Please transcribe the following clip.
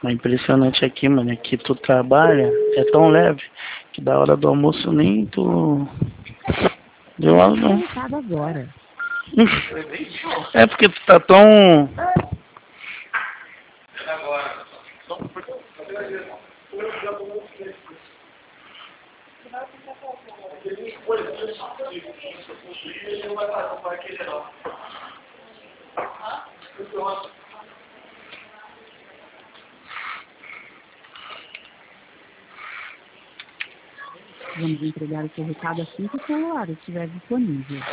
Mas impressionante aqui, mano, é que tu trabalha, é tão leve, que da hora do almoço nem tu... Deu aula não. Agora. É porque tu tá tão... Vamos entregar o seu recado assim que o celular estiver disponível.